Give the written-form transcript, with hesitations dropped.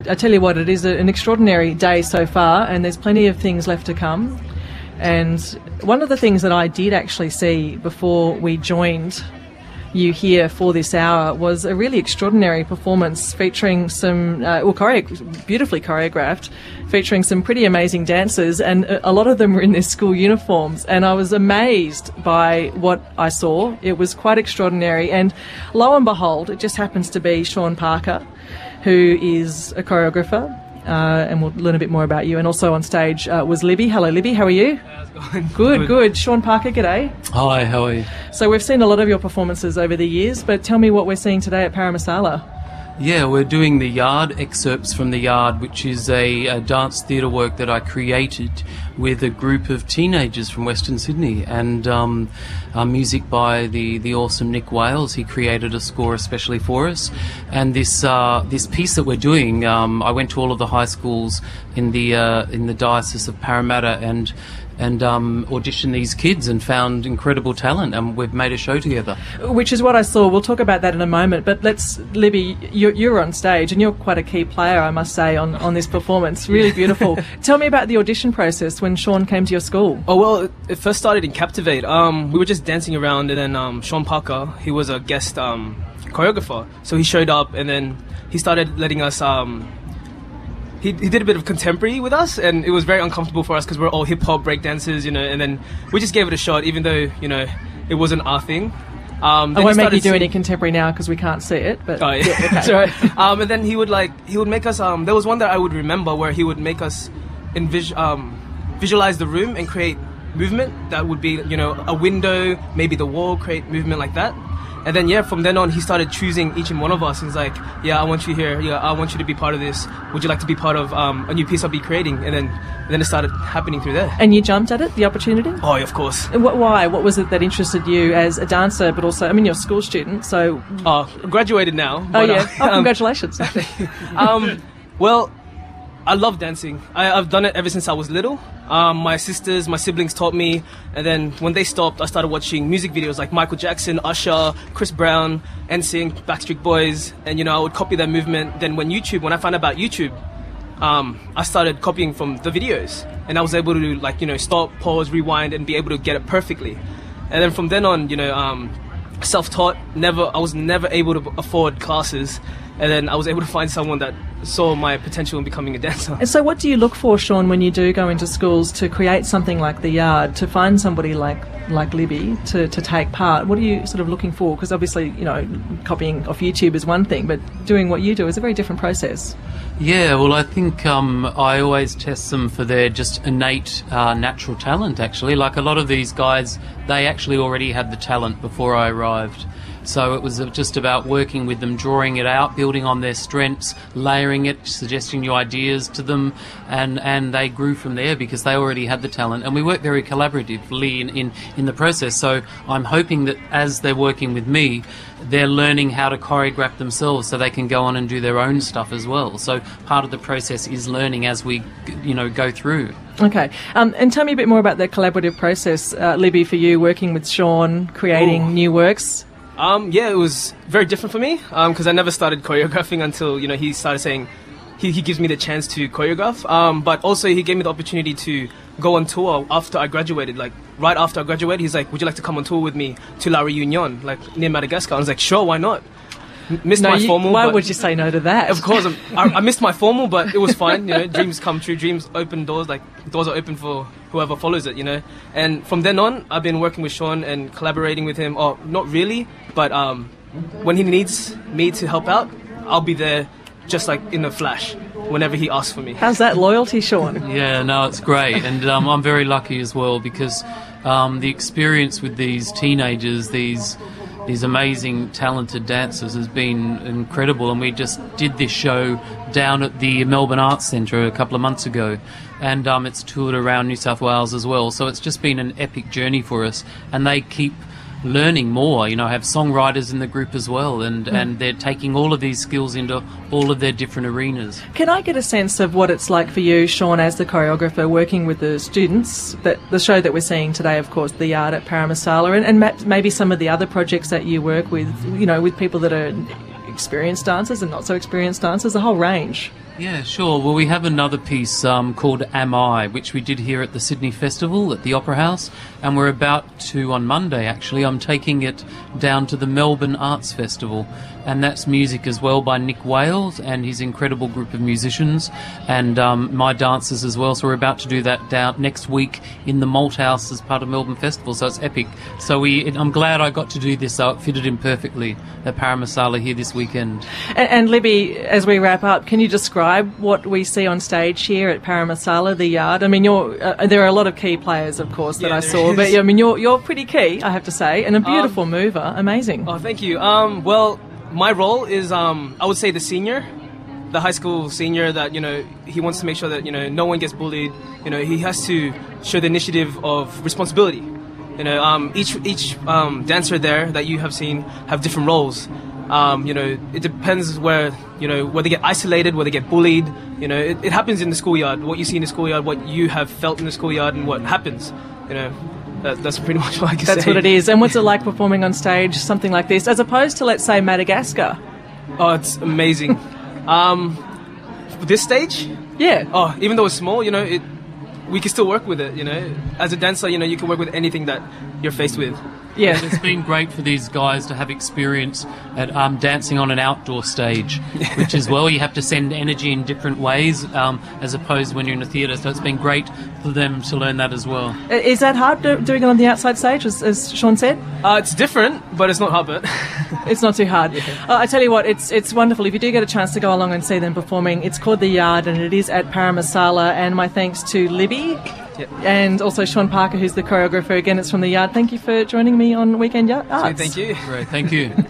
I tell you what, it is an extraordinary day so far, and there's plenty of things left to come. And one of the things that I did actually see before we joined you here for this hour was a really extraordinary performance featuring some, beautifully choreographed, featuring some pretty amazing dancers, and a lot of them were in their school uniforms, and I was amazed by what I saw. It was quite extraordinary, and lo and behold, it just happens to be Sean Parker, who is a choreographer, and we'll learn a bit more about you. And also on stage was Libby. Hello, Libby. How are you? How's it going? Good. Sean Parker, g'day. Hi, how are you? So we've seen a lot of your performances over the years, but tell me what we're seeing today at Paramasala. Yeah, we're doing The Yard, excerpts from The Yard, which is a dance theatre work that I created with a group of teenagers from Western Sydney, and music by the awesome Nick Wales. He created a score especially for us. And this piece that we're doing, I went to all of the high schools in the Diocese of Parramatta and auditioned these kids and found incredible talent, and we've made a show together. Which is what I saw. We'll talk about that in a moment, but Libby, you're on stage and you're quite a key player, I must say, on this performance. Really beautiful. Tell me about the audition process when Sean came to your school. Oh, well, it first started in Captivate. We were just dancing around, and then Sean Parker, he was a guest choreographer, so he showed up, and then he started letting us... He did a bit of contemporary with us, and it was very uncomfortable for us because we're all hip-hop breakdancers, and then we just gave it a shot, even though, it wasn't our thing. I won't make you do any contemporary now because we can't see it, but... Oh, yeah. Okay. That's right. And then he would make us... there was one that I would remember where he would make us visualize the room and create movement that would be, a window, maybe the wall, create movement like that. And then, from then on, he started choosing each and one of us. He's like, I want you here. Yeah, I want you to be part of this. Would you like to be part of a new piece I'll be creating? And then it started happening through there. And you jumped at it, the opportunity? Oh, yeah, of course. And why? What was it that interested you as a dancer, but also, you're a school student, so... Graduated now. But, congratulations. Well, I love dancing. I've done it ever since I was little. My siblings taught me, and then when they stopped, I started watching music videos like Michael Jackson, Usher, Chris Brown, NSYNC, Backstreet Boys, and I would copy their movement. Then when I found out about YouTube, I started copying from the videos, and I was able to stop, pause, rewind, and be able to get it perfectly. And then from then on, self-taught. I was never able to afford classes, and then I was able to find someone that saw my potential in becoming a dancer. And so what do you look for, Sean, when you do go into schools to create something like The Yard, to find somebody like Libby to take part? What are you sort of looking for? Because obviously, copying off YouTube is one thing, but doing what you do is a very different process. Yeah, well, I think I always test them for their just innate natural talent, actually. Like a lot of these guys, they actually already had the talent before I arrived. So it was just about working with them, drawing it out, building on their strengths, layering it, suggesting new ideas to them, and they grew from there because they already had the talent. And we work very collaboratively in the process. So I'm hoping that as they're working with me, they're learning how to choreograph themselves so they can go on and do their own stuff as well. So part of the process is learning as we, go through. Okay. And tell me a bit more about the collaborative process, Libby, for you working with Sean, creating new works. It was very different for me because I never started choreographing until, he started saying he gives me the chance to choreograph. But also he gave me the opportunity to go on tour after I graduated. Like, right after I graduated, he's like, would you like to come on tour with me to La Réunion, like near Madagascar? I was like, sure, why not? Missed my formal. Why would you say no to that? Of course, I missed my formal, but it was fine. Dreams come true. Dreams open doors. Like, doors are open for whoever follows it. And from then on, I've been working with Sean and collaborating with him. Or not really, but when he needs me to help out, I'll be there, just like in a flash, whenever he asks for me. How's that loyalty, Sean? Yeah, no, it's great, and I'm very lucky as well because the experience with these teenagers, these amazing, talented dancers has been incredible, and we just did this show down at the Melbourne Arts Centre a couple of months ago, and it's toured around New South Wales as well, so it's just been an epic journey for us, and they keep learning more. I have songwriters in the group as well, and they're taking all of these skills into all of their different arenas. Can I get a sense of what it's like for you, Sean, as the choreographer, working with the students? The show that we're seeing today, of course, The Yard at Paramasala, and maybe some of the other projects that you work with, with people that are experienced dancers and not so experienced dancers, a whole range. Yeah, sure. Well, we have another piece called Am I, which we did here at the Sydney Festival at the Opera House, and we're about to, on Monday actually, I'm taking it down to the Melbourne Arts Festival, and that's music as well by Nick Wales and his incredible group of musicians, and my dancers as well. So we're about to do that down next week in the Malt House as part of Melbourne Festival, so it's epic. So I'm glad I got to do this, so it fitted in perfectly at Paramasala here this weekend. And Libby, as we wrap up, can you describe what we see on stage here at Paramasala, the Yard? I mean, there are a lot of key players, of course, that I saw, but I mean, you're pretty key, I have to say, and a beautiful mover. Amazing. Oh, thank you. Well, my role is, I would say, the senior, the high school senior that, he wants to make sure that, no one gets bullied. He has to show the initiative of responsibility. Each dancer there that you have seen have different roles. It depends where they get isolated, where they get bullied. It happens in the schoolyard. What you see in the schoolyard, what you have felt in the schoolyard, and what happens. That's pretty much what I can say. That's what it is. And what's it like performing on stage, something like this, as opposed to, let's say, Madagascar? Oh, it's amazing. This stage? Yeah. Oh, even though it's small, we can still work with it. As a dancer, you can work with anything that you're faced with. Yeah. It's been great for these guys to have experience at dancing on an outdoor stage, which is, well, you have to send energy in different ways as opposed to when you're in a theatre. So it's been great for them to learn that as well. Is that hard doing it on the outside stage, as Sean said? It's different, but it's not hard, but it's not too hard. Yeah. I tell you what, it's wonderful. If you do get a chance to go along and see them performing, it's called The Yard, and it is at Paramasala. And my thanks to Libby. Yep. And also Sean Parker, who's the choreographer. Again, it's from The Yard. Thank you for joining me on Weekend Arts. Thank you. Great, thank you.